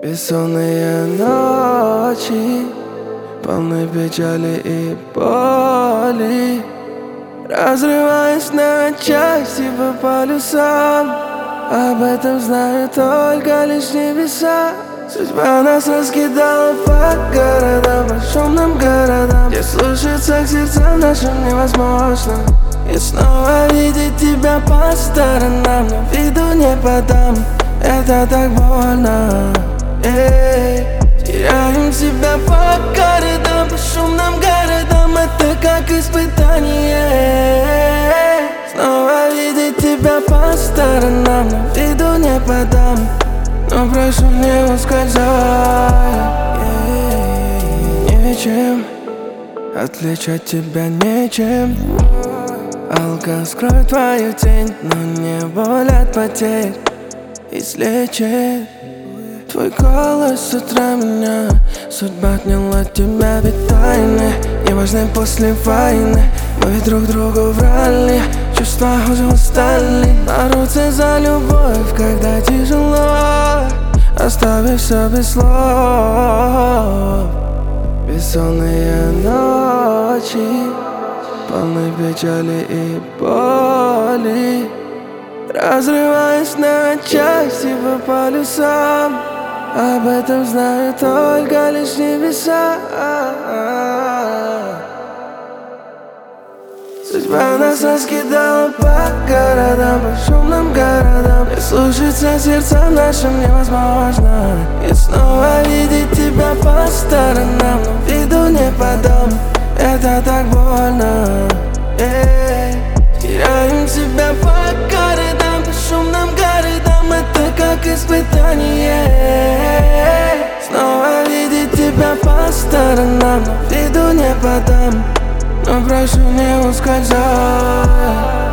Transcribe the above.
Бессонные ночи, полны печали и боли, разрываясь на части по полюсам. Об этом знают только лишь небеса. Судьба нас раскидала по городам, по шумным городам, где слушаться к сердцам нашим невозможно. И снова видеть тебя по сторонам, но виду не подам, это так больно. Теряем себя по городам, по шумным городам, это как испытание. Снова видеть тебя по сторонам, но виду не подам, но прошу не ускользай. Ничем отличать тебя нечем. Алкоголь скроет твою тень, но не боль от потерь излечит. Твой голос с утра меня, судьба отняла тебя, ведь тайны не важны после войны. Мы ведь друг другу врали, чувства уже устали бороться за любовь, когда тяжело, оставив все без слов. Бессонные ночи, полны печали и боли, разрываясь на части по полюсам. Об этом знают только лишь небеса. Судьба нас раскидала по городам, по шумным городам, где слушаться сердцам нашим невозможно. И снова видеть тебя по сторонам, но виду не подам, это так больно. Теряем себя по городам, по шумным городам, это как испытание. Снова видеть тебя по сторонам, но виду не подам, но прошу не ускользай.